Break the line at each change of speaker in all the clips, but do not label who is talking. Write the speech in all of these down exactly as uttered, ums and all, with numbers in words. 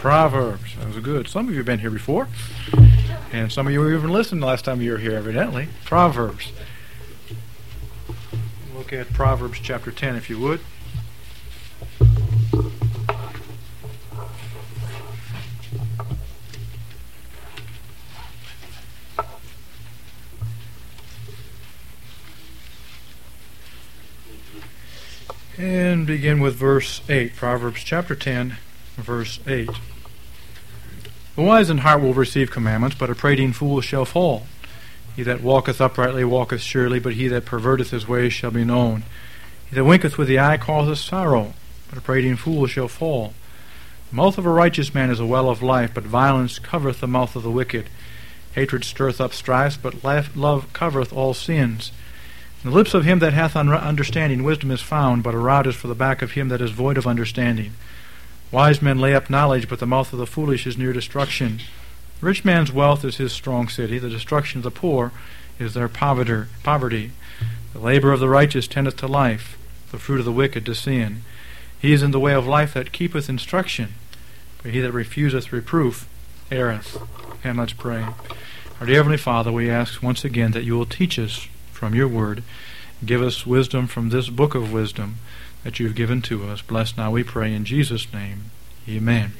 Proverbs. That was good. Some of you have been here before, and some of you even listened the last time you were here, evidently. Proverbs. Look at Proverbs chapter ten, if you would. And begin with verse eight. Proverbs chapter ten, verse eight. The wise in heart will receive commandments, but a prating fool shall fall. He that walketh uprightly walketh surely, but he that perverteth his ways shall be known. He that winketh with the eye causeth sorrow, but a prating fool shall fall. The mouth of a righteous man is a well of life, but violence covereth the mouth of the wicked. Hatred stirreth up strifes, but love covereth all sins. In the lips of him that hath understanding wisdom is found, but a rod is for the back of him that is void of understanding. Wise men lay up knowledge, but the mouth of the foolish is near destruction. The rich man's wealth is his strong city. The destruction of the poor is their poverty. The labor of the righteous tendeth to life, the fruit of the wicked to sin. He is in the way of life that keepeth instruction, but he that refuseth reproof erreth. And let's pray. Our dear Heavenly Father, we ask once again that you will teach us from your word. Give us wisdom from this book of wisdom that you've given to us. Bless now, we pray, in Jesus' name. Amen.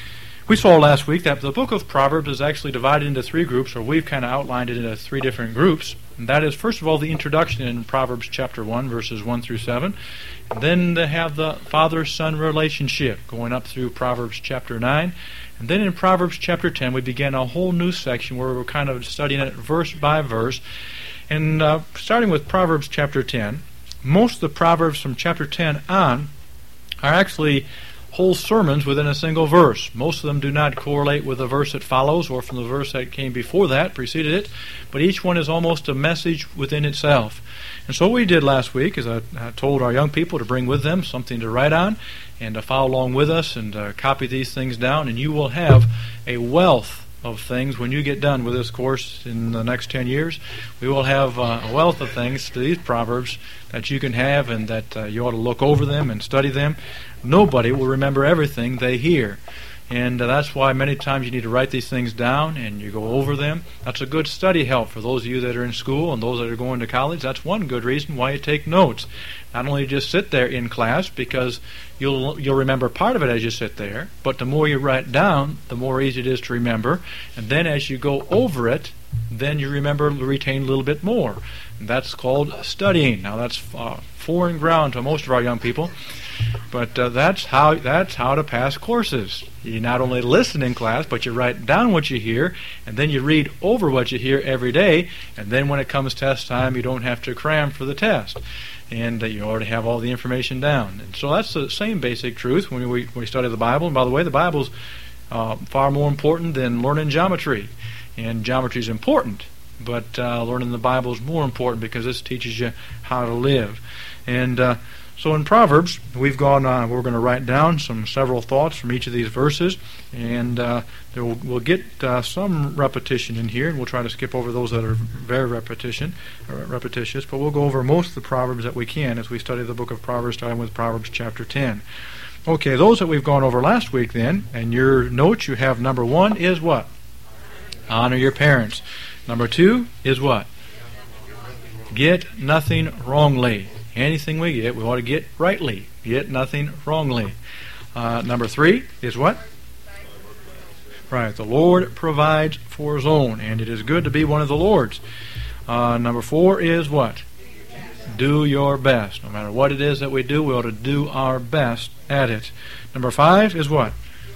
We saw last week that the book of Proverbs is actually divided into three groups, or we've kind of outlined it into three different groups. And that is, first of all, the introduction in Proverbs chapter one, verses one through seven. And then they have the father-son relationship going up through Proverbs chapter nine. And then in Proverbs chapter ten, we begin a whole new section where we're kind of studying it verse by verse. And uh, starting with Proverbs chapter ten, most of the Proverbs from chapter ten on are actually whole sermons within a single verse. Most of them do not correlate with the verse that follows or from the verse that came before that, preceded it, but each one is almost a message within itself. And so what we did last week is I, I told our young people to bring with them something to write on and to follow along with us and uh, copy these things down, and you will have a wealth of things when you get done with this course in the next ten years. We will have uh, a wealth of things to these Proverbs that you can have, and that uh, you ought to look over them and study them. Nobody will remember everything they hear, and uh, that's why many times you need to write these things down and you go over them. That's a good study help for those of you that are in school and those that are going to college. That's one good reason why you take notes. Not only just sit there in class, because you'll you'll remember part of it as you sit there, but the more you write down, the more easy it is to remember. And then as you go over it, then you remember, retain a little bit more. And that's called studying. Now that's uh, foreign ground to most of our young people, but uh, that's how that's how to pass courses. You not only listen in class, but you write down what you hear, and then you read over what you hear every day, and then when it comes test time, you don't have to cram for the test. And uh, you already have all the information down. And so that's the same basic truth when we, when we study the Bible. And by the way, the Bible's uh, far more important than learning geometry. And geometry is important, but uh, learning the Bible is more important because this teaches you how to live. And uh, so in Proverbs, we've gone. Uh, we're going to write down some several thoughts from each of these verses, and uh, there will, we'll get uh, some repetition in here, and we'll try to skip over those that are very repetition, uh, repetitious. But we'll go over most of the Proverbs that we can as we study the book of Proverbs, starting with Proverbs chapter ten. Okay, those that we've gone over last week, then, and your notes you have number one is what? Honor your parents. Number two is what? Get nothing wrongly. Anything we get, we ought to get rightly. Get nothing wrongly. Uh, number three is what? Right. The Lord provides for His own, and it is good to be one of the Lord's. Uh, number four is what? Do your best. No matter what it is that we do, we ought to do our best at it. Number five is what?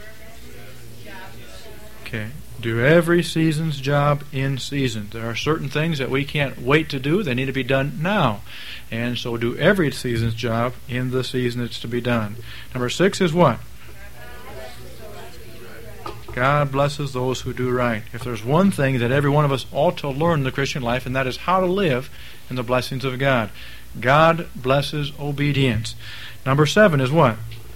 Okay. Do every season's job in season. There are certain things that we can't wait to do. They need to be done now. And so do every season's job in the season it's to be done. Number six is what? God blesses those who do right. If there's one thing that every one of us ought to learn in the Christian life, and that is how to live in the blessings of God. God blesses obedience. Number seven is what?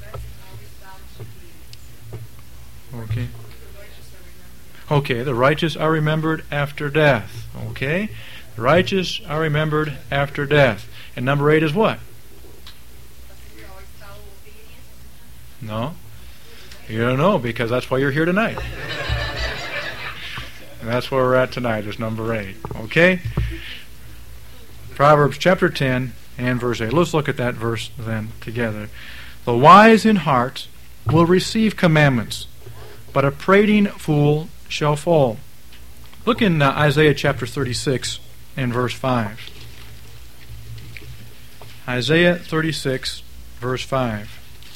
Okay. Okay, the righteous are remembered after death. Okay? The righteous are remembered after death. And number eight is what? No. You don't know, because that's why you're here tonight. And that's where we're at tonight, is number eight. Okay? Proverbs chapter ten and verse eight. Let's look at that verse then together. The wise in heart will receive commandments, but a prating fool shall fall. Look in uh, Isaiah chapter thirty-six and verse five. Isaiah thirty-six, verse five.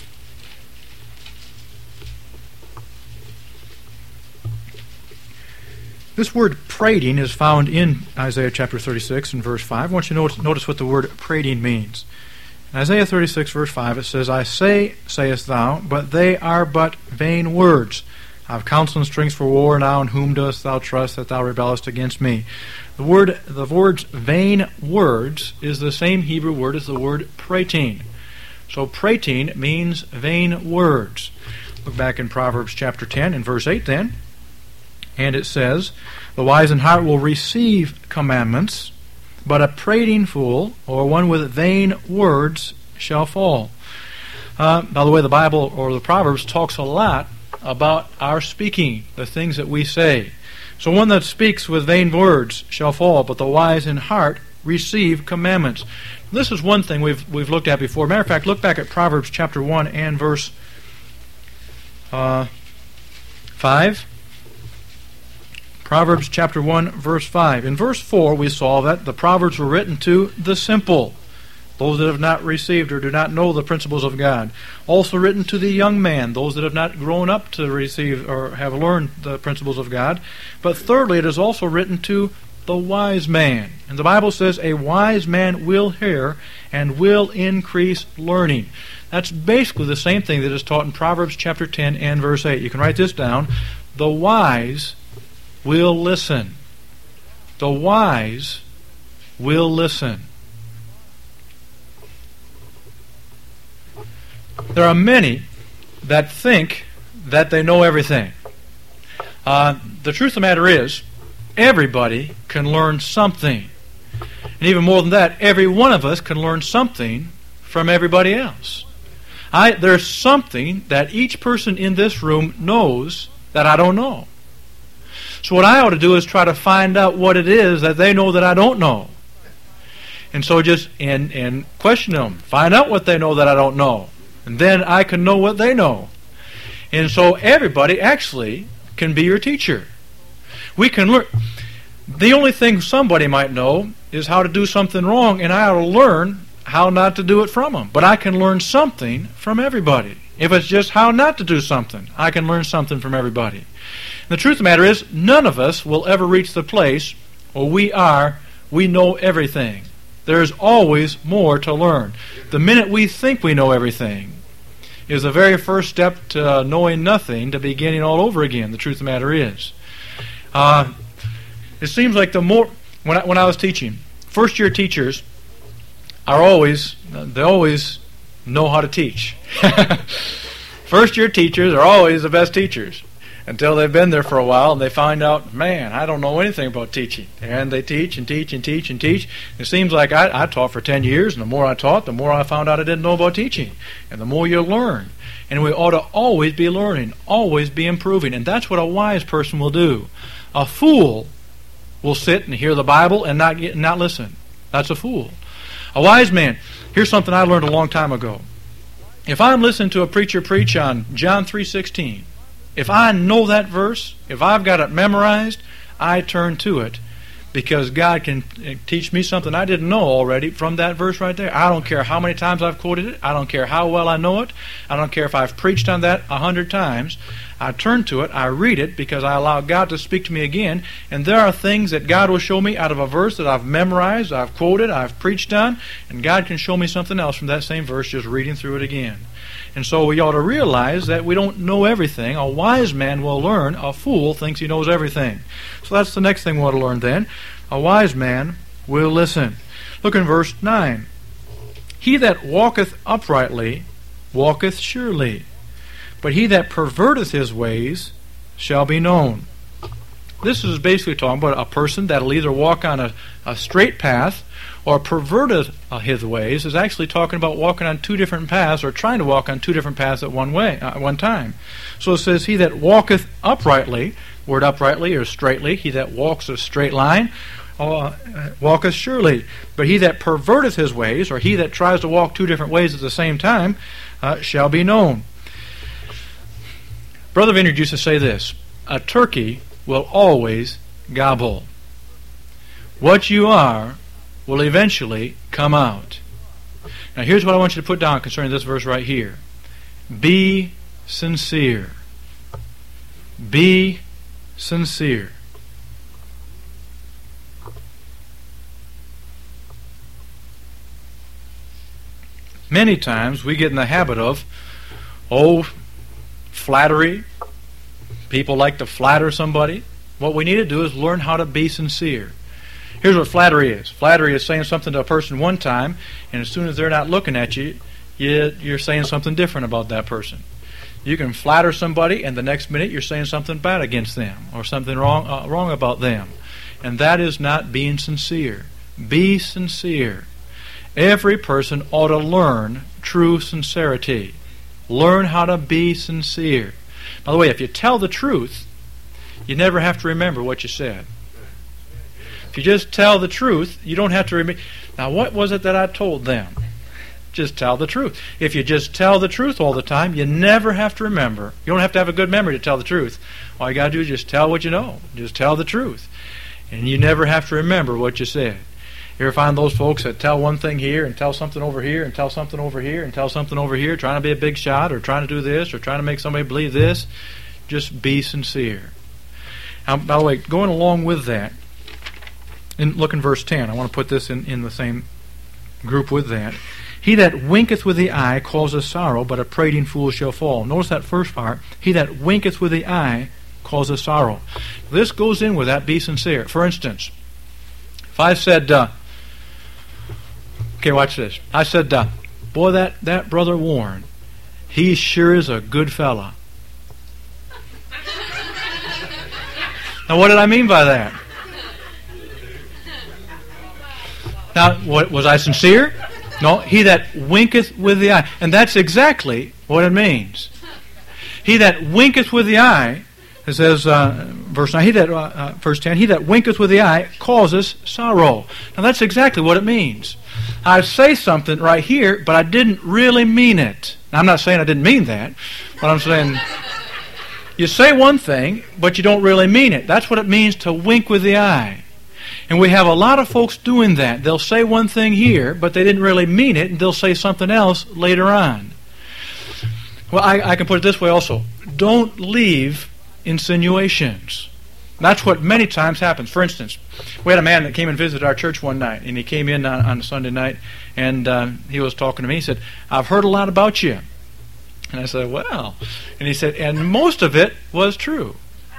This word prating is found in Isaiah chapter thirty-six and verse five. I want you to notice, notice what the word prating means. In Isaiah thirty-six, verse five, it says, I say, sayest thou, but they are but vain words. I have counsel and strength for war now, in whom dost thou trust that thou rebellest against me? The word, the words vain words is the same Hebrew word as the word prating. So prating means vain words. Look back in Proverbs chapter ten and verse eight then. And it says, the wise in heart will receive commandments, but a prating fool, or one with vain words, shall fall. Uh, by the way, the Bible, or the Proverbs, talks a lot about our speaking, the things that we say. So one that speaks with vain words shall fall, but the wise in heart receive commandments. This is one thing we've we've looked at before. Matter of fact, look back at Proverbs chapter one and verse uh, five. Proverbs chapter one, verse five. In verse four, we saw that the Proverbs were written to the simple, those that have not received or do not know the principles of God. Also written to the young man, those that have not grown up to receive or have learned the principles of God. But thirdly, it is also written to the wise man. And the Bible says a wise man will hear and will increase learning. That's basically the same thing that is taught in Proverbs chapter ten and verse eight. You can write this down. The wise will listen. The wise will listen. There are many that think that they know everything. Uh, the truth of the matter is, everybody can learn something. And even more than that, every one of us can learn something from everybody else. I, there's something that each person in this room knows that I don't know. So what I ought to do is try to find out what it is that they know that I don't know. And so just and, and question them. Find out what they know that I don't know. And then I can know what they know. And so everybody actually can be your teacher. We can learn. The only thing somebody might know is how to do something wrong, and I ought to learn how not to do it from them. But I can learn something from everybody. If it's just how not to do something, I can learn something from everybody. The truth of the matter is, none of us will ever reach the place where we are, we know everything. There's always more to learn. The minute we think we know everything is the very first step to knowing nothing, to beginning all over again. The truth of the matter is. Uh, it seems like the more, when I, when I was teaching, first year teachers are always, they always know how to teach. First year teachers are always the best teachers, until they've been there for a while and they find out, man, I don't know anything about teaching. And they teach and teach and teach and teach. It seems like I, I taught for ten years, and the more I taught, the more I found out I didn't know about teaching. And the more you learn. And we ought to always be learning, always be improving. And that's what a wise person will do. A fool will sit and hear the Bible and not get, not listen. That's a fool. A wise man, here's something I learned a long time ago. If I'm listening to a preacher preach on John three sixteen, if I know that verse, if I've got it memorized, I turn to it, because God can teach me something I didn't know already from that verse right there. I don't care how many times I've quoted it. I don't care how well I know it. I don't care if I've preached on that a hundred times. I turn to it, I read it, because I allow God to speak to me again, and there are things that God will show me out of a verse that I've memorized, I've quoted, I've preached on, and God can show me something else from that same verse just reading through it again. And so we ought to realize that we don't know everything. A wise man will learn. A fool thinks he knows everything. So that's the next thing we ought to learn then. A wise man will listen. Look in verse nine. He that walketh uprightly walketh surely, but he that perverteth his ways shall be known. this is basically talking about a person that'll either walk on a, a straight path or perverted uh, his ways. Is actually talking about walking on two different paths or trying to walk on two different paths at one way, uh, one time. So it says, he that walketh uprightly, word uprightly or straightly, he that walks a straight line, uh, walketh surely. But he that perverteth his ways, or he that tries to walk two different ways at the same time, uh, shall be known. Brother Vineyard used to say this: a turkey will always gobble. What you are will eventually come out. Now here's what I want you to put down concerning this verse right here. Be sincere. Be sincere. Many times we get in the habit of, oh, flattery. People like to flatter somebody. What we need to do is learn how to be sincere. Here's what flattery is. Flattery is saying something to a person one time, and as soon as they're not looking at you, you're saying something different about that person. You can flatter somebody, and the next minute you're saying something bad against them or something wrong uh, wrong about them. And that is not being sincere. Be sincere. Every person ought to learn true sincerity. Learn how to be sincere. By the way, if you tell the truth, you never have to remember what you said. If you just tell the truth, you don't have to remember. Now, what was it that I told them? Just tell the truth. If you just tell the truth all the time, you never have to remember. You don't have to have a good memory to tell the truth. All you got to do is just tell what you know. Just tell the truth. And you never have to remember what you said. You ever find those folks that tell one thing here and tell something over here and tell something over here and tell something over here, trying to be a big shot or trying to do this or trying to make somebody believe this? Just be sincere. Now, by the way, going along with that, and look in verse ten. I want to put this in, in the same group with that. He that winketh with the eye causeth sorrow, but a prating fool shall fall. Notice that first part. He that winketh with the eye causeth sorrow. This goes in with that, be sincere. For instance, if I said, uh, okay, watch this. I said, uh, boy, that, that brother Warren, he sure is a good fella. Now, what did I mean by that? Now, what, was I sincere? No, he that winketh with the eye. And that's exactly what it means. He that winketh with the eye, it says, uh, verse nine, he that, uh, uh, verse ten, he that winketh with the eye causes sorrow. Now, that's exactly what it means. I say something right here, but I didn't really mean it. Now, I'm not saying I didn't mean that, but I'm saying you say one thing, but you don't really mean it. That's what it means to wink with the eye. And we have a lot of folks doing that. They'll say one thing here, but they didn't really mean it, and they'll say something else later on. Well, I, I can put it this way also. Don't leave insinuations. That's what many times happens. For instance, we had a man that came and visited our church one night, and he came in on, on a Sunday night, and uh, he was talking to me. He said, I've heard a lot about you. And I said, well. And he said, and most of it was true.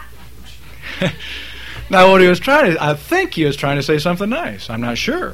Now, what he was trying to, I think he was trying to say something nice. I'm not sure.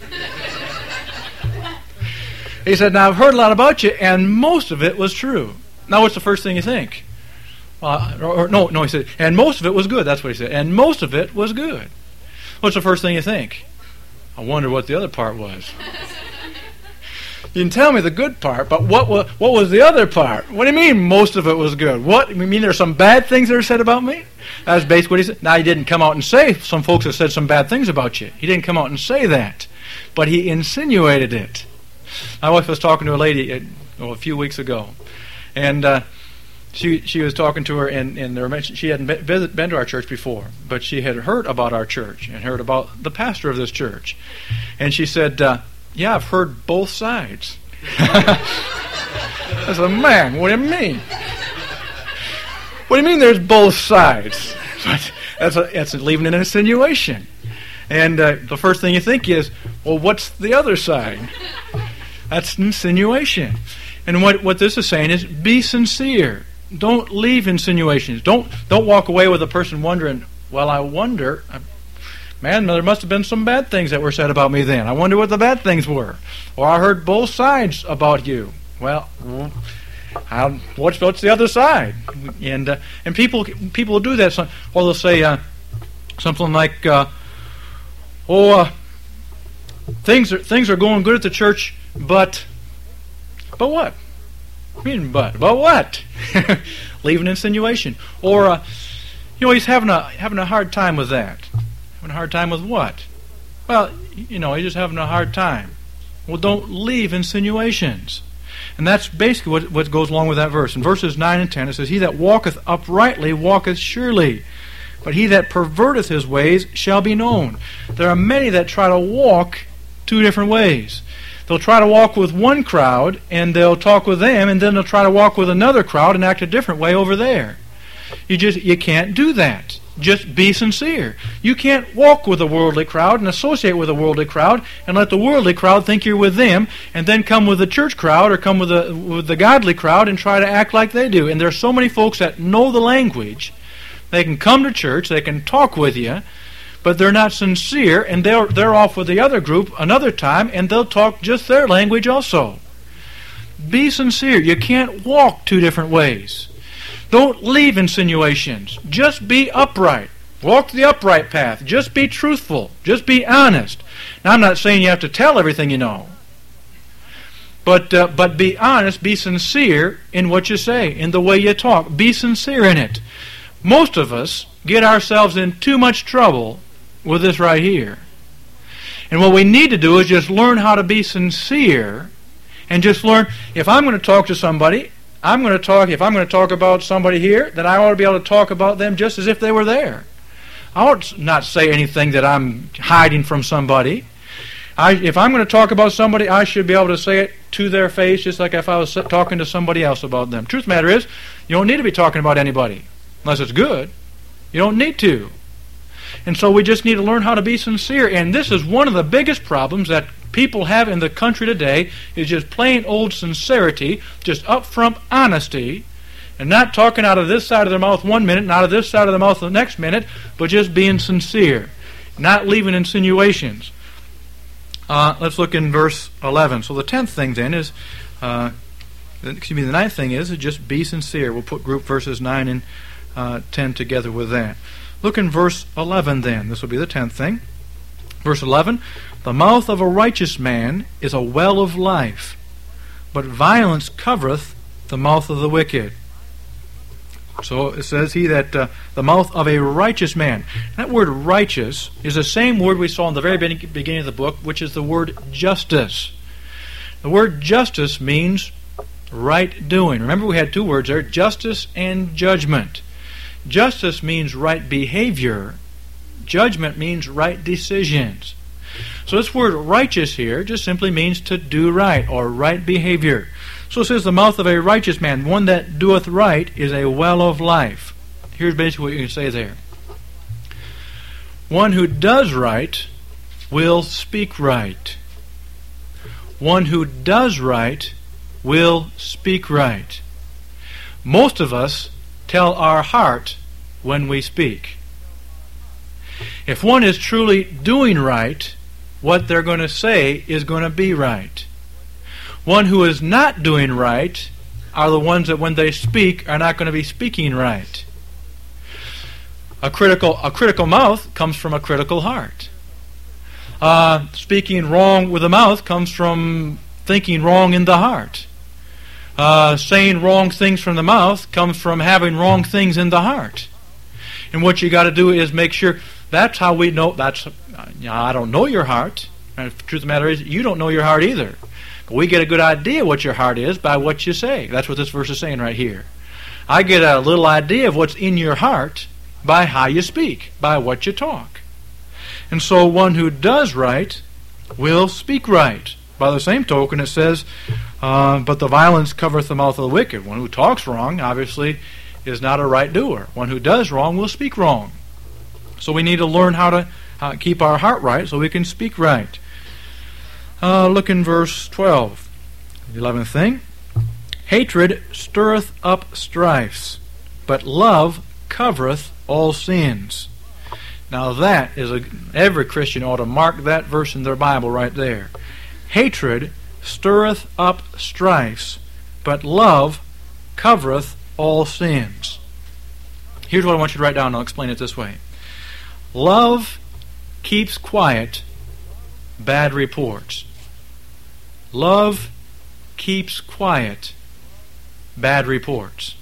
He said, now, I've heard a lot about you, and most of it was true. Now, what's the first thing you think? Uh, or, or no, no, he said, and most of it was good. That's what he said. And most of it was good. What's the first thing you think? I wonder what the other part was. You can tell me the good part, but what was, what was the other part? What do you mean most of it was good? What? You mean there's some bad things that are said about me? That's basically what he said. Now, he didn't come out and say, some folks have said some bad things about you. He didn't come out and say that, but he insinuated it. My wife was talking to a lady uh, oh, a few weeks ago, and uh, she she was talking to her, and, and there were, she hadn't been, visit, been to our church before, but she had heard about our church and heard about the pastor of this church. And she said, uh, yeah, I've heard both sides. I said, man, what do you mean? What do you mean there's both sides? That's, a, that's leaving an insinuation. And uh, the first thing you think is, well, what's the other side? That's insinuation. And what, what this is saying is, be sincere. Don't leave insinuations. Don't, don't walk away with a person wondering, well, I wonder... Man, there must have been some bad things that were said about me then. I wonder what the bad things were. Or I heard both sides about you. Well, I, what's what's the other side? And uh, and people people do that. Or they'll say, uh, Something like, uh, oh, uh, things are things are going good at the church, but but what? I mean, but but what? Leave an insinuation. Or uh, you know, he's having a having a hard time with that. Having a hard time with what? Well, you know, he's just having a hard time. Well, don't leave insinuations. And that's basically what, what goes along with that verse. In verses nine and ten, it says, He that walketh uprightly walketh surely, but he that perverteth his ways shall be known. There are many that try to walk two different ways. They'll try to walk with one crowd, and they'll talk with them, and then they'll try to walk with another crowd and act a different way over there. You just you can't do that. Just be sincere. You can't walk with a worldly crowd and associate with a worldly crowd and let the worldly crowd think you're with them, and then come with the church crowd or come with the with the godly crowd and try to act like they do. And there's so many folks that know the language. They can come to church, they can talk with you, but they're not sincere, and they're they're off with the other group another time, and they'll talk just their language also. Be sincere. You can't walk two different ways. Don't leave insinuations. Just be upright. Walk the upright path. Just be truthful. Just be honest. Now, I'm not saying you have to tell everything you know. But uh, but be honest, be sincere in what you say, in the way you talk. Be sincere in it. Most of us get ourselves in too much trouble with this right here. And what we need to do is just learn how to be sincere, and just learn, if I'm going to talk to somebody, I'm going to talk, if I'm going to talk about somebody here, then I ought to be able to talk about them just as if they were there. I ought not say anything that I'm hiding from somebody. I, if I'm going to talk about somebody, I should be able to say it to their face, just like if I was talking to somebody else about them. Truth of the matter is, you don't need to be talking about anybody, unless it's good. You don't need to. And so we just need to learn how to be sincere. And this is one of the biggest problems that people have in the country today, is just plain old sincerity, just upfront honesty, and not talking out of this side of their mouth one minute and out of this side of the mouth the next minute, but just being sincere, not leaving insinuations. Uh, let's look in verse eleven. So the tenth thing then is, uh, excuse me, the ninth thing is, is just be sincere. We'll put group verses nine and uh, ten together with that. Look in verse eleven then. This will be the tenth thing. Verse eleven, the mouth of a righteous man is a well of life, but violence covereth the mouth of the wicked. So it says he that uh, the mouth of a righteous man. That word righteous is the same word we saw in the very beginning of the book, which is the word justice. The word justice means right doing. Remember, we had two words there, justice and judgment. Justice means right behavior. Judgment means right decisions. So this word righteous here just simply means to do right, or right behavior. So it says the mouth of a righteous man, one that doeth right, is a well of life. Here's basically what you can say there. One who does right will speak right. One who does right will speak right. Most of us tell our heart when we speak. If one is truly doing right, what they're going to say is going to be right. One who is not doing right are the ones that when they speak are not going to be speaking right. A critical, a critical mouth comes from a critical heart. Uh, speaking wrong with the mouth comes from thinking wrong in the heart. Uh, saying wrong things from the mouth comes from having wrong things in the heart. And what you got to do is make sure. That's how we know. That's, you know, I don't know your heart. And the truth of the matter is, you don't know your heart either. But we get a good idea what your heart is by what you say. That's what this verse is saying right here. I get a little idea of what's in your heart by how you speak, by what you talk. And so one who does right will speak right. By the same token, it says, uh, but the violence covereth the mouth of the wicked. One who talks wrong, obviously, is not a right doer. One who does wrong will speak wrong. So we need to learn how to uh, keep our heart right so we can speak right. Uh, look in verse twelve. The eleventh thing. Hatred stirreth up strifes, but love covereth all sins. Now that is a, every Christian ought to mark that verse in their Bible right there. Hatred stirreth up strifes, but love covereth all sins. Here's what I want you to write down, and I'll explain it this way. Love keeps quiet bad reports. Love keeps quiet bad reports.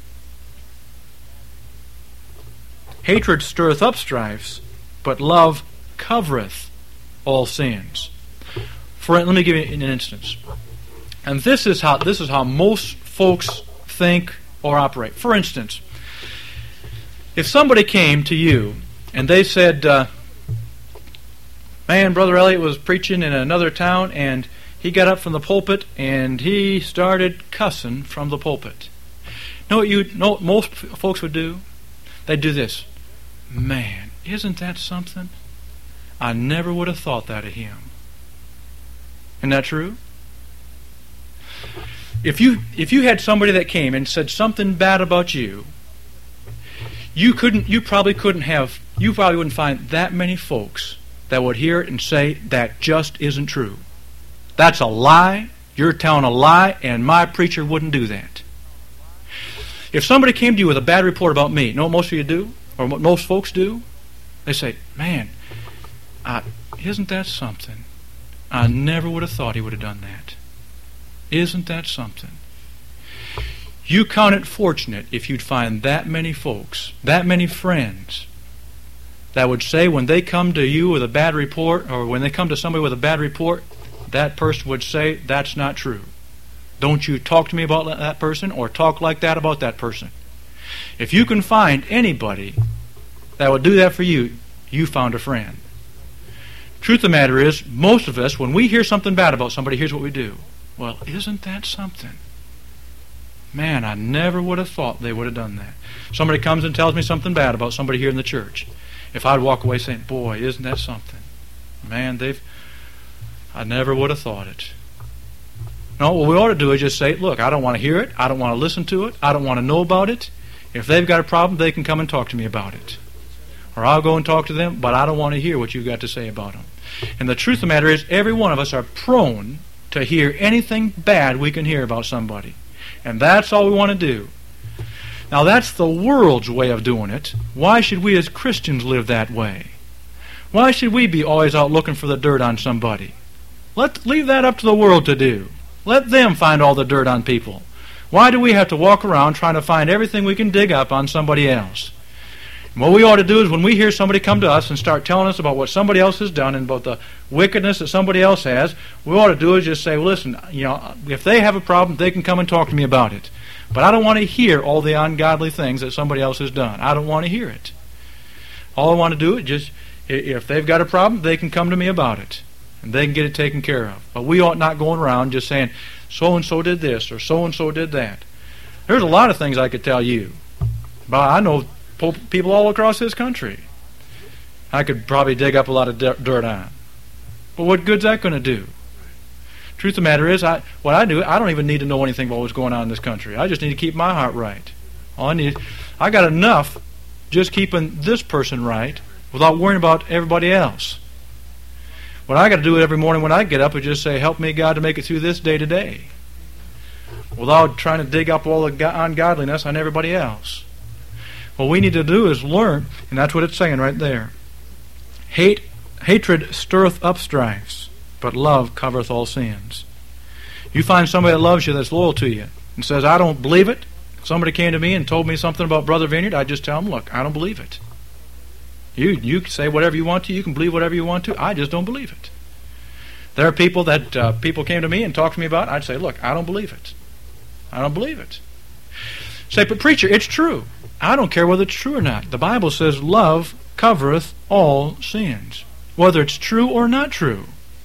Hatred stirreth up strifes, but love covereth all sins. For let me give you an instance. And this is how this is how most folks think or operate. For instance, if somebody came to you and they said, uh, man, Brother Elliot was preaching in another town and he got up from the pulpit and he started cussing from the pulpit. Know what you know what most folks would do? They'd do this. Man, isn't that something? I never would have thought that of him. Isn't that true? If you if you had somebody that came and said something bad about you, you couldn't you probably couldn't have you probably wouldn't find that many folks that would hear it and say that just isn't true. That's a lie. You're telling a lie, and my preacher wouldn't do that. If somebody came to you with a bad report about me, you know what most of you do? Or what most folks do? They say, man, I, isn't that something? I never would have thought he would have done that. Isn't that something? You count it fortunate if you'd find that many folks, that many friends, that would say when they come to you with a bad report, or when they come to somebody with a bad report, that person would say, that's not true. Don't you talk to me about that person or talk like that about that person. If you can find anybody that would do that for you, you found a friend. Truth of the matter is, most of us, when we hear something bad about somebody, here's what we do. Well, isn't that something? Man, I never would have thought they would have done that. Somebody comes and tells me something bad about somebody here in the church. If I'd walk away saying, boy, isn't that something? Man, they've... I never would have thought it. No, what we ought to do is just say, look, I don't want to hear it. I don't want to listen to it. I don't want to know about it. If they've got a problem, they can come and talk to me about it. Or I'll go and talk to them, but I don't want to hear what you've got to say about them. And the truth of the matter is, every one of us are prone to hear anything bad we can hear about somebody. And that's all we want to do. Now, that's the world's way of doing it. Why should we as Christians live that way? Why should we be always out looking for the dirt on somebody? Let leave that up to the world to do. Let them find all the dirt on people. Why do we have to walk around trying to find everything we can dig up on somebody else? And what we ought to do is when we hear somebody come to us and start telling us about what somebody else has done and about the wickedness that somebody else has, what we ought to do is just say, well, listen, you know, if they have a problem, they can come and talk to me about it. But I don't want to hear all the ungodly things that somebody else has done. I don't want to hear it. All I want to do is just, if they've got a problem, they can come to me about it. And they can get it taken care of. But we ought not go around just saying, so-and-so did this or so-and-so did that. There's a lot of things I could tell you. But I know people all across this country I could probably dig up a lot of dirt on. But what good's that going to do? Truth of the matter is, I, what I do, I don't even need to know anything about what's going on in this country. I just need to keep my heart right. All I need, I got enough just keeping this person right without worrying about everybody else. What I got to do every morning when I get up is just say, help me, God, to make it through this day to day, without trying to dig up all the ungodliness on everybody else. What we need to do is learn, and that's what it's saying right there. Hate, hatred stirreth up strifes, but love covereth all sins. You find somebody that loves you, that's loyal to you, and says, I don't believe it. Somebody came to me and told me something about Brother Vineyard, I just tell them, look, I don't believe it. You you can say whatever you want to, you can believe whatever you want to, I just don't believe it. There are people that uh, people came to me and talked to me about, I'd say, look, I don't believe it. I don't believe it. Say, but preacher, it's true. I don't care whether it's true or not. The Bible says love covereth all sins, whether it's true or not true.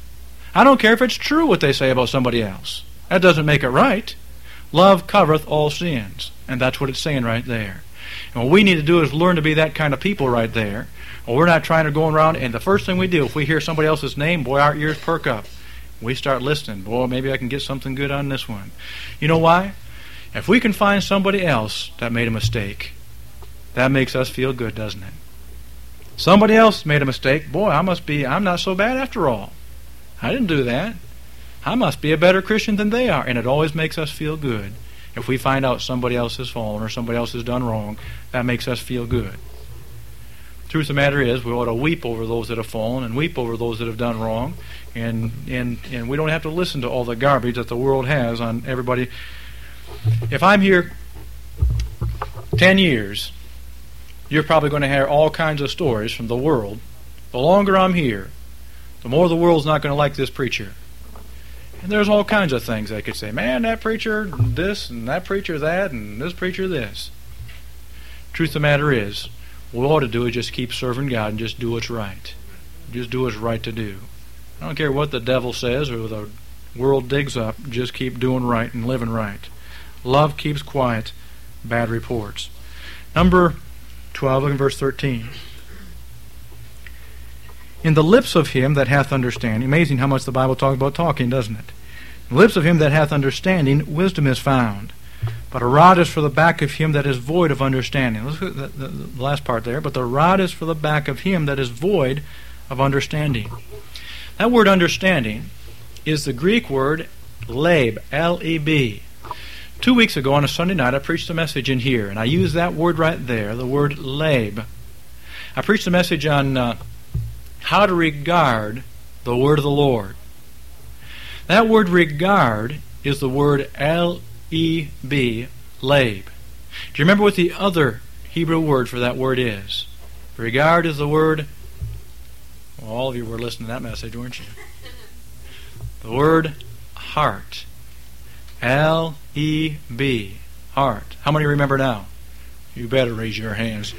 I don't care if it's true what they say about somebody else. That doesn't make it right. Love covereth all sins. And that's what it's saying right there. And what we need to do is learn to be that kind of people right there. Well, we're not trying to go around, and the first thing we do, if we hear somebody else's name, boy, our ears perk up. We start listening. Boy, maybe I can get something good on this one. You know why? If we can find somebody else that made a mistake, that makes us feel good, doesn't it? Somebody else made a mistake. Boy, I must be, I'm not so bad after all. I didn't do that. I must be a better Christian than they are. And it always makes us feel good. If we find out somebody else has fallen or somebody else has done wrong, that makes us feel good. truth of the matter is, we ought to weep over those that have fallen and weep over those that have done wrong. And, and, and we don't have to listen to all the garbage that the world has on everybody. If I'm here ten years, you're probably going to hear all kinds of stories from the world. The longer I'm here, the more the world's not going to like this preacher. And there's all kinds of things they could say. Man, that preacher this, and that preacher that, and this preacher this. Truth of the matter is, what we ought to do is just keep serving God and just do what's right. Just do what's right to do. I don't care what the devil says or the world digs up. Just keep doing right and living right. Love keeps quiet bad reports. Number twelve, look at verse thirteen. In the lips of him that hath understanding, amazing how much the Bible talks about talking, doesn't it? In the lips of him that hath understanding, wisdom is found. But a rod is for the back of him that is void of understanding. Look at the, the, the last part there. But the rod is for the back of him that is void of understanding. That word understanding is the Greek word leb, L E B. Two weeks ago on a Sunday night I preached a message in here, and I used that word right there, the word leb. I preached a message on uh, how to regard the word of the Lord. That word regard is the word L E B, leb. Do you remember what the other Hebrew word for that word is? Regard is the word... Well, all of you were listening to that message, weren't you? The word heart. L E B. Heart. How many remember now? You better raise your hands.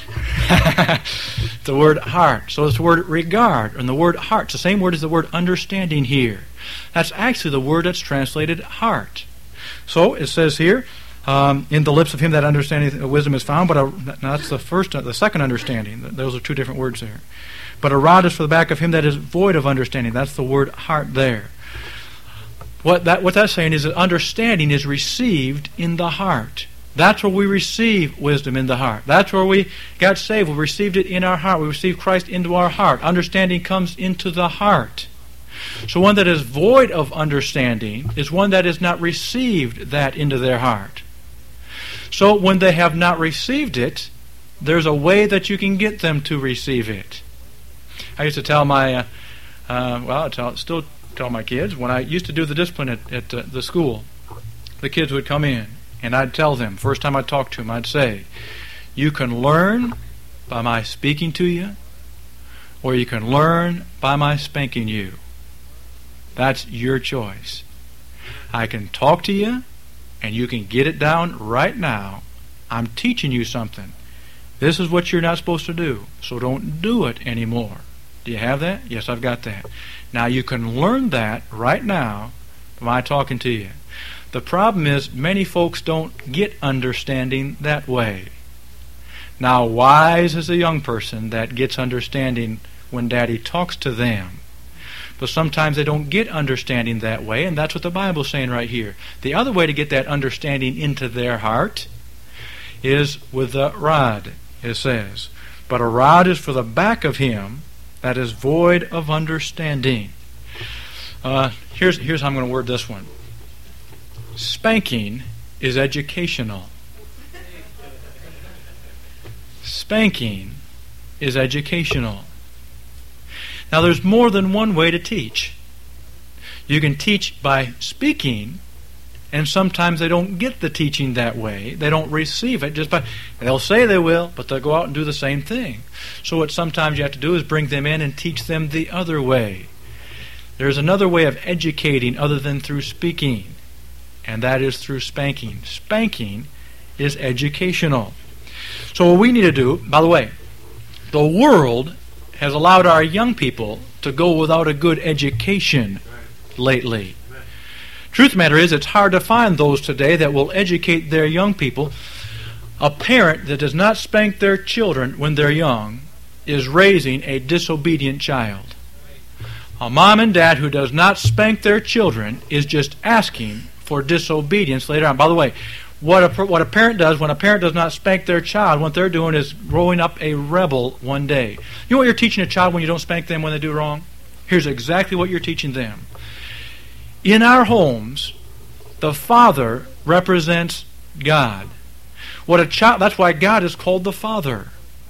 The word heart. So it's the word regard, and the word heart. It's the same word as the word understanding here. That's actually the word that's translated heart. So it says here, um, in the lips of him that understanding wisdom is found, but a, that's the first, the second understanding. Those are two different words there. But a rod is for the back of him that is void of understanding. That's the word heart there. What that what that's saying is that understanding is received in the heart. That's where we receive wisdom, in the heart. That's where we got saved. We received it in our heart. We received Christ into our heart. Understanding comes into the heart. So one that is void of understanding is one that has not received that into their heart. So when they have not received it, there's a way that you can get them to receive it. I used to tell my, uh, uh, well, I tell, still tell my kids, when I used to do the discipline at, at uh, the school, the kids would come in, and I'd tell them, first time I'd talk to them, I'd say, you can learn by my speaking to you, or you can learn by my spanking you. That's your choice. I can talk to you, and you can get it down right now. I'm teaching you something. This is what you're not supposed to do, so don't do it anymore. Do you have that? Yes, I've got that. Now you can learn that right now by my talking to you. The problem is many folks don't get understanding that way. Now, wise is a young person that gets understanding when Daddy talks to them. But sometimes they don't get understanding that way, and that's what the Bible's saying right here. The other way to get that understanding into their heart is with the rod, it says. But a rod is for the back of him that is void of understanding. Uh, here's, here's how I'm going to word this one. Spanking is educational. Spanking is educational. Now there's more than one way to teach. You can teach by speaking, and sometimes they don't get the teaching that way. They don't receive it just by, they'll say they will, but they'll go out and do the same thing. So what sometimes you have to do is bring them in and teach them the other way. There's another way of educating other than through speaking, and that is through spanking. Spanking is educational. So what we need to do, by the way, the world has allowed our young people to go without a good education lately. Truth of the matter is, it's hard to find those today that will educate their young people. A parent that does not spank their children when they're young is raising a disobedient child. A mom and dad who does not spank their children is just asking for disobedience later on. By the way, what a, what a parent does when a parent does not spank their child, what they're doing is growing up a rebel one day. You know what you're teaching a child when you don't spank them when they do wrong? Here's exactly what you're teaching them. In our homes, the Father represents God. What a child, that's why God is called the Father.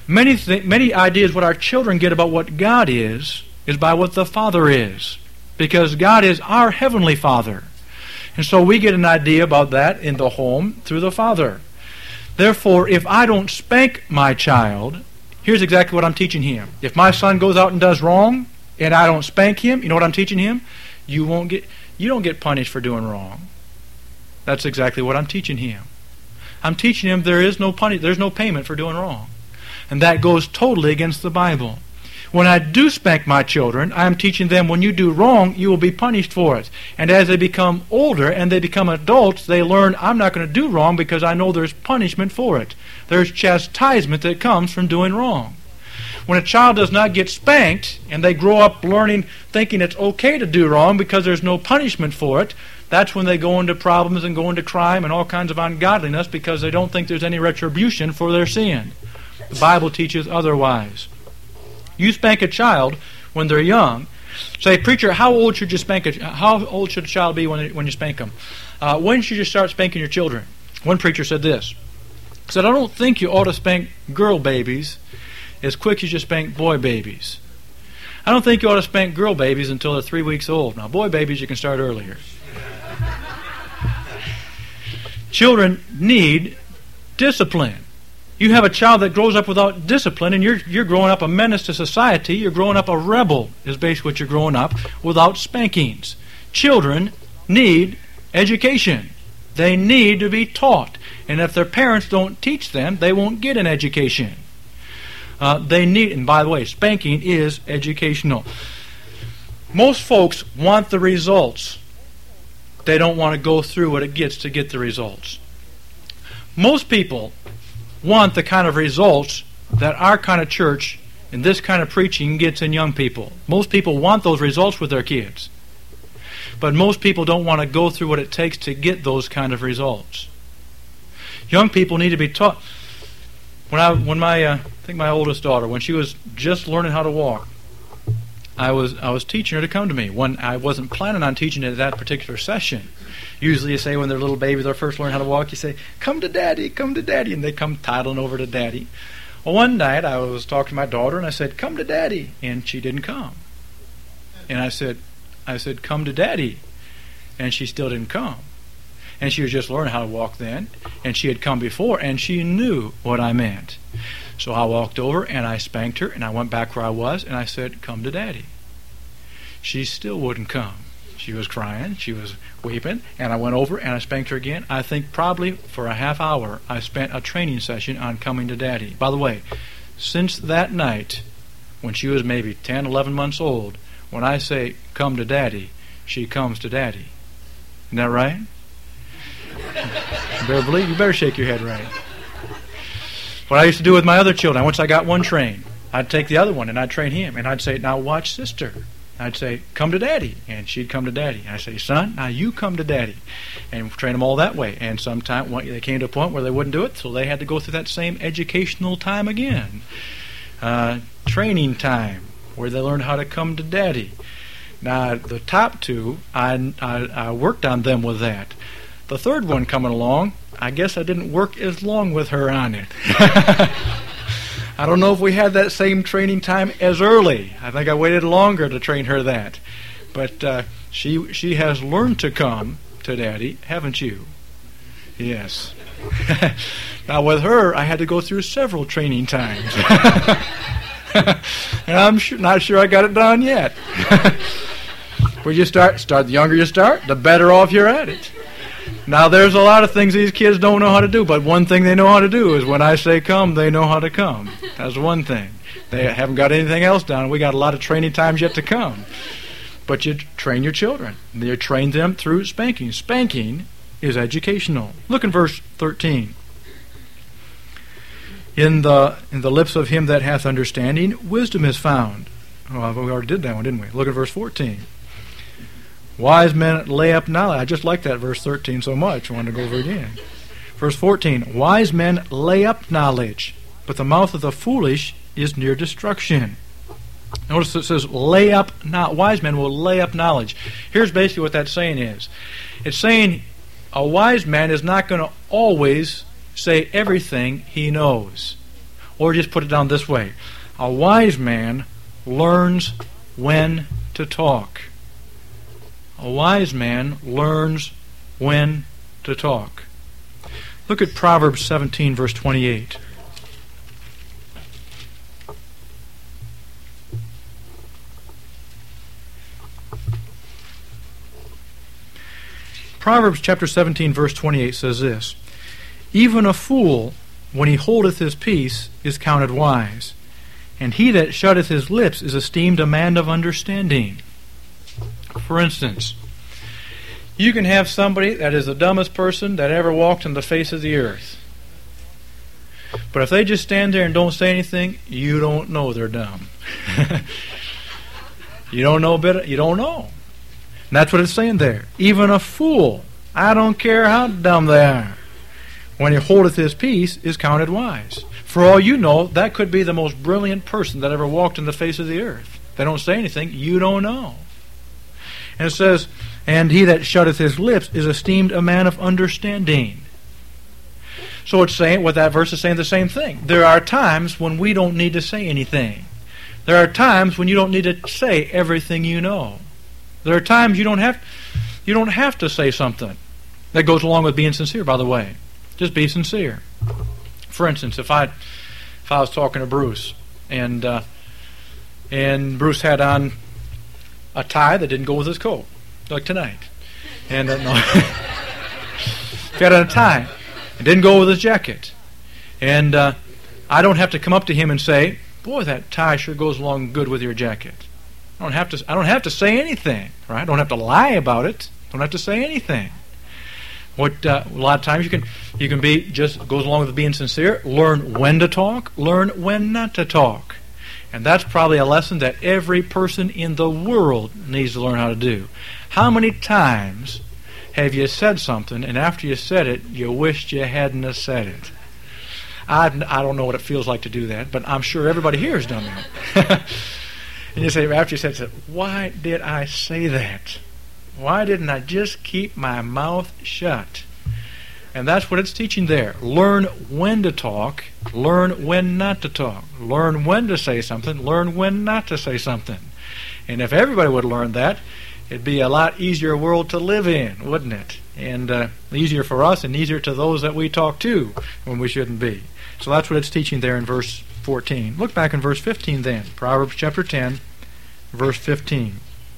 Many th- many ideas what our children get about what God is, is by what the Father is. Because God is our Heavenly Father. And so we get an idea about that in the home through the Father. Therefore, if I don't spank my child, here's exactly what I'm teaching him. If my son goes out and does wrong, and I don't spank him, you know what I'm teaching him? You won't get you don't get punished for doing wrong. That's exactly what I'm teaching him. I'm teaching him there is no punish, there's no payment for doing wrong. And that goes totally against the Bible. When I do spank my children, I am teaching them when you do wrong, you will be punished for it. And as they become older and they become adults, they learn I'm not going to do wrong because I know there's punishment for it. There's chastisement that comes from doing wrong. When a child does not get spanked and they grow up learning, thinking it's okay to do wrong because there's no punishment for it, that's when they go into problems and go into crime and all kinds of ungodliness because they don't think there's any retribution for their sin. The Bible teaches otherwise. You spank a child when they're young. Say, preacher, how old should you spank a how old should a child be when when you spank them? Uh, when should you start spanking your children? One preacher said this. He said, I don't think you ought to spank girl babies as quick as you spank boy babies. I don't think you ought to spank girl babies until they're three weeks old. Now, boy babies you can start earlier. Children need discipline. You have a child that grows up without discipline, and you're you're growing up a menace to society. You're growing up a rebel, is basically what you're growing up, without spankings. Children need education. They need to be taught. And if their parents don't teach them, they won't get an education. Uh, they need, and by the way, spanking is educational. Most folks want the results. They don't want to go through what it gets to get the results. Most people want the kind of results that our kind of church and this kind of preaching gets in young people. Most people want those results with their kids. But most people don't want to go through what it takes to get those kind of results. Young people need to be taught. When I, when my, uh, I think my oldest daughter, when she was just learning how to walk, I was I was teaching her to come to me. When I wasn't planning on teaching it at that particular session. Usually you say when they're little babies, they're first learning how to walk, you say, come to Daddy, come to Daddy, and they come toddling over to Daddy. Well, one night I was talking to my daughter, and I said, come to Daddy, and she didn't come. And I said, I said, come to Daddy, and she still didn't come. And she was just learning how to walk then, and she had come before, and she knew what I meant. So I walked over, and I spanked her, and I went back where I was, and I said, come to Daddy. She still wouldn't come. She was crying, she was weeping, and I went over and I spanked her again. I think probably for a half hour I spent a training session on coming to Daddy. By the way, since that night, when she was maybe ten, eleven months old, when I say, come to Daddy, she comes to Daddy. Isn't that right? You better believe, you better shake your head right. What I used to do with my other children, once I got one trained, I'd take the other one and I'd train him, and I'd say, now watch sister. I'd say, come to Daddy, and she'd come to Daddy. I'd say, son, now you come to Daddy, and train them all that way. And sometime they came to a point where they wouldn't do it, so they had to go through that same educational time again. Uh, training time, where they learned how to come to Daddy. Now, the top two, I, I, I worked on them with that. The third one coming along, I guess I didn't work as long with her on it. I don't know if we had that same training time as early. I think I waited longer to train her that. But uh, she she has learned to come to Daddy, haven't you? Yes. Now with her, I had to go through several training times. And I'm sure, not sure I got it done yet. Where you start, start, the younger you start, the better off you're at it. Now, there's a lot of things these kids don't know how to do, but one thing they know how to do is when I say come, they know how to come. That's one thing. They haven't got anything else done. We got a lot of training times yet to come. But you train your children. You train them through spanking. Spanking is educational. Look in verse thirteen. In the in the lips of him that hath understanding, wisdom is found. Oh, we already did that one, didn't we? Look at verse fourteen. Wise men lay up knowledge. I just like that verse thirteen so much. I wanted to go over it again. Verse fourteen. Wise men lay up knowledge, but the mouth of the foolish is near destruction. Notice it says lay up, not wise men will lay up knowledge. Here's basically what that saying is. It's saying a wise man is not going to always say everything he knows. Or just put it down this way. A wise man learns when to talk. A wise man learns when to talk. Look at Proverbs seventeen, verse twenty-eight. Proverbs chapter seventeen, verse twenty-eight says this, Even a fool, when he holdeth his peace, is counted wise, and he that shutteth his lips is esteemed a man of understanding. For instance, you can have somebody that is the dumbest person that ever walked on the face of the earth. But if they just stand there and don't say anything, you don't know they're dumb. You don't know a bit, you don't know. And that's what it's saying there. Even a fool, I don't care how dumb they are, when he holdeth his peace, is counted wise. For all you know, that could be the most brilliant person that ever walked on the face of the earth. If they don't say anything, you don't know. And it says, and he that shutteth his lips is esteemed a man of understanding. So it's saying, what that verse is saying, the same thing. There are times when we don't need to say anything. There are times when you don't need to say everything you know. There are times you don't have you don't have to say something. That goes along with being sincere, by the way. Just be sincere. For instance, if I if I was talking to Bruce and uh, and Bruce had on a tie that didn't go with his coat, like tonight, and uh, no, if he had on a tie, it didn't go with his jacket, and uh, I don't have to come up to him and say, "Boy, that tie sure goes along good with your jacket." I don't have to. I don't have to say anything, right? I don't have to lie about it. I don't have to say anything. What uh, a lot of times you can you can be just goes along with being sincere. Learn when to talk. Learn when not to talk, and that's probably a lesson that every person in the world needs to learn how to do. How many times have you said something and after you said it, you wished you hadn't have said it? I I don't know what it feels like to do that, but I'm sure everybody here has done that. And you say after you said it, why did I say that? Why didn't I just keep my mouth shut? And that's what it's teaching there. Learn when to talk. Learn when not to talk. Learn when to say something. Learn when not to say something. And if everybody would learn that, it'd be a lot easier world to live in, wouldn't it? And uh, easier for us and easier to those that we talk to when we shouldn't be. So that's what it's teaching there in verse fourteen. Look back in verse fifteen then. Proverbs chapter ten, verse fifteen.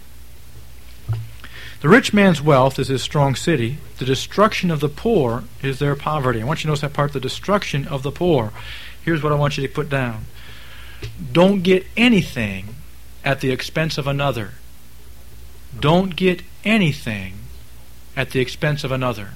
The rich man's wealth is his strong city. The destruction of the poor is their poverty. I want you to notice that part, the destruction of the poor. Here's what I want you to put down. Don't get anything at the expense of another. Don't get anything at the expense of another.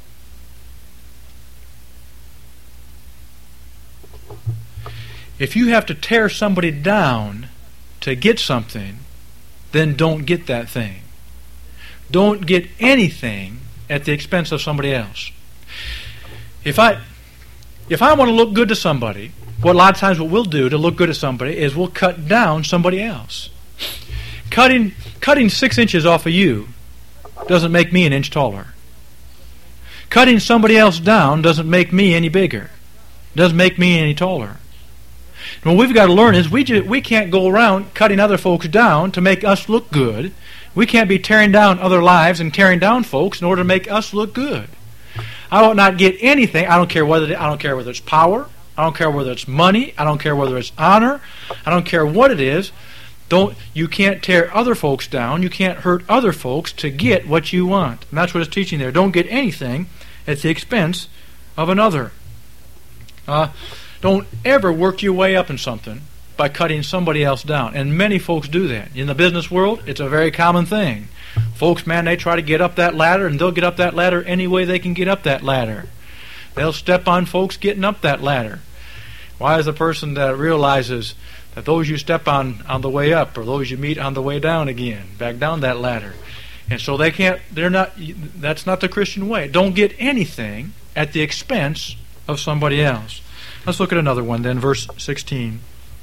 If you have to tear somebody down to get something, then don't get that thing. Don't get anything at the expense of somebody else. If I if I want to look good to somebody, what a lot of times what we'll do to look good to somebody is we'll cut down somebody else. Cutting cutting six inches off of you doesn't make me an inch taller. Cutting somebody else down doesn't make me any bigger. Doesn't make me any taller. And what we've got to learn is we just, we can't go around cutting other folks down to make us look good. We can't be tearing down other lives and tearing down folks in order to make us look good. I will not get anything. I don't care whether I don't care whether it's power. I don't care whether it's money. I don't care whether it's honor. I don't care what it is. Don't you can't tear other folks down. You can't hurt other folks to get what you want. And that's what it's teaching there. Don't get anything at the expense of another. Uh, don't ever work your way up in something by cutting somebody else down. And many folks do that. In the business world, it's a very common thing. Folks, man, they try to get up that ladder, and they'll get up that ladder any way they can get up that ladder. They'll step on folks getting up that ladder. Why is the person that realizes that those you step on on the way up or those you meet on the way down again, back down that ladder? And so they can't, they're not, that's not the Christian way. Don't get anything at the expense of somebody else. Let's look at another one then, verse sixteen.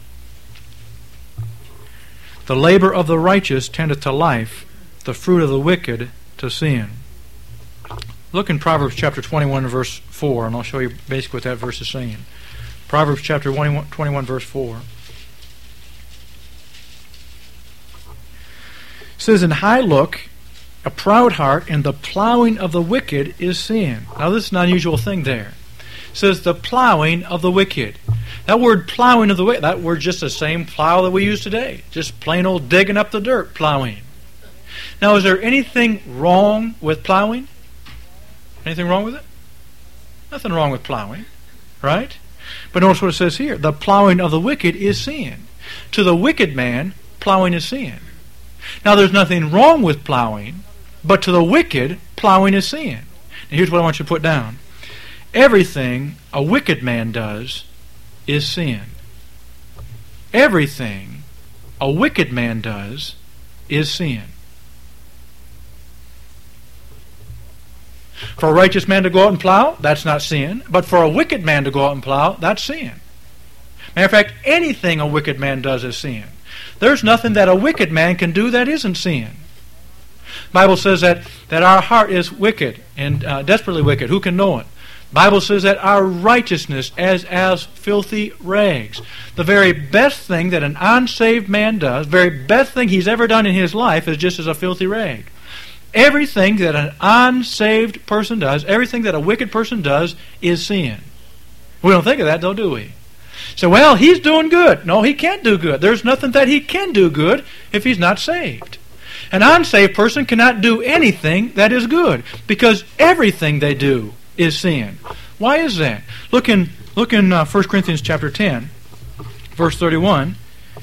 The labor of the righteous tendeth to life, the fruit of the wicked to sin. Look in Proverbs chapter twenty-one, verse four, and I'll show you basically what that verse is saying. Proverbs chapter twenty-one, verse four. It says, "In high look, a proud heart, and the plowing of the wicked is sin." Now this is an unusual thing there. It says the plowing of the wicked. That word plowing of the wicked, that word just the same plow that we use today. Just plain old digging up the dirt, plowing. Now is there anything wrong with plowing? Anything wrong with it? Nothing wrong with plowing, right? But notice what it says here. The plowing of the wicked is sin. To the wicked man, plowing is sin. Now there's nothing wrong with plowing, but to the wicked, plowing is sin. And here's what I want you to put down. Everything a wicked man does is sin. Everything a wicked man does is sin. For a righteous man to go out and plow, that's not sin. But for a wicked man to go out and plow, that's sin. Matter of fact, anything a wicked man does is sin. There's nothing that a wicked man can do that isn't sin. The Bible says that, that our heart is wicked and uh, desperately wicked. Who can know it? The Bible says that our righteousness is as filthy rags. The very best thing that an unsaved man does, the very best thing he's ever done in his life is just as a filthy rag. Everything that an unsaved person does, everything that a wicked person does, is sin. We don't think of that, though, do we? So, well, he's doing good. No, he can't do good. There's nothing that he can do good if he's not saved. An unsaved person cannot do anything that is good because everything they do is sin. Why is that? Look in, look in uh, First Corinthians chapter ten, verse thirty-one.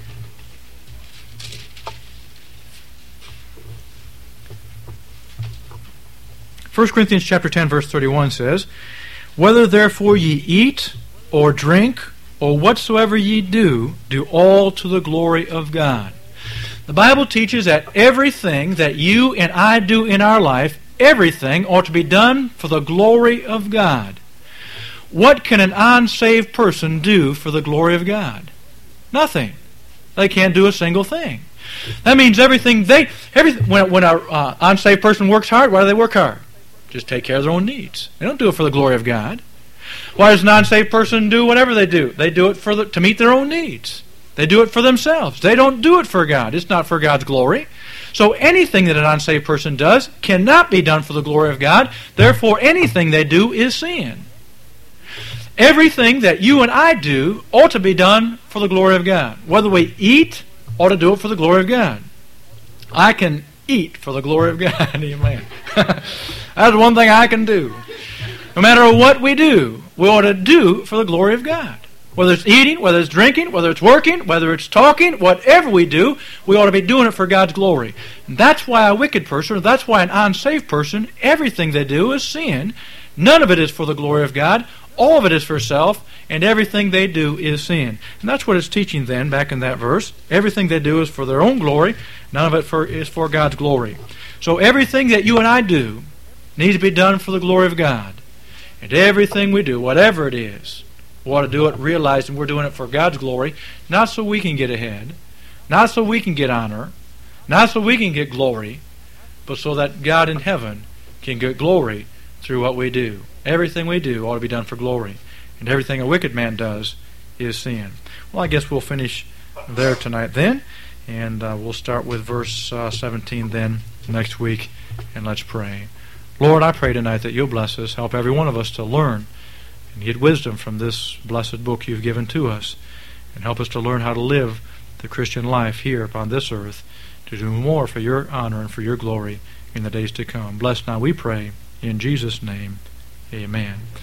First Corinthians chapter ten, verse thirty-one says, "Whether therefore ye eat or drink or whatsoever ye do, do all to the glory of God." The Bible teaches that everything that you and I do in our life, everything ought to be done for the glory of God. What can an unsaved person do for the glory of God? Nothing. They can't do a single thing. That means everything they, everything, when, when an uh, unsaved person works hard, why do they work hard? Just take care of their own needs. They don't do it for the glory of God. Why does an unsaved person do whatever they do? They do it for the, to meet their own needs. They do it for themselves. They don't do it for God. It's not for God's glory. So anything that an unsaved person does cannot be done for the glory of God. Therefore, anything they do is sin. Everything that you and I do ought to be done for the glory of God. Whether we eat, ought to do it for the glory of God. I can eat for the glory of God. Amen. That's one thing I can do. No matter what we do, we ought to do for the glory of God. Whether it's eating, whether it's drinking, whether it's working, whether it's talking, whatever we do, we ought to be doing it for God's glory. And that's why a wicked person, or that's why an unsaved person, everything they do is sin. None of it is for the glory of God. All of it is for self, and everything they do is sin. And that's what it's teaching then, back in that verse. Everything they do is for their own glory. None of it for, is for God's glory. So everything that you and I do needs to be done for the glory of God. And everything we do, whatever it is, we ought to do it realizing we're doing it for God's glory, not so we can get ahead, not so we can get honor, not so we can get glory, but so that God in heaven can get glory through what we do. Everything we do ought to be done for glory, and everything a wicked man does is sin. Well, I guess we'll finish there tonight then, and uh, we'll start with verse uh, seventeen then next week, and let's pray. Lord, I pray tonight that you'll bless us, help every one of us to learn and get wisdom from this blessed book you've given to us, and help us to learn how to live the Christian life here upon this earth, to do more for your honor and for your glory in the days to come. Bless now, we pray, in Jesus' name, amen.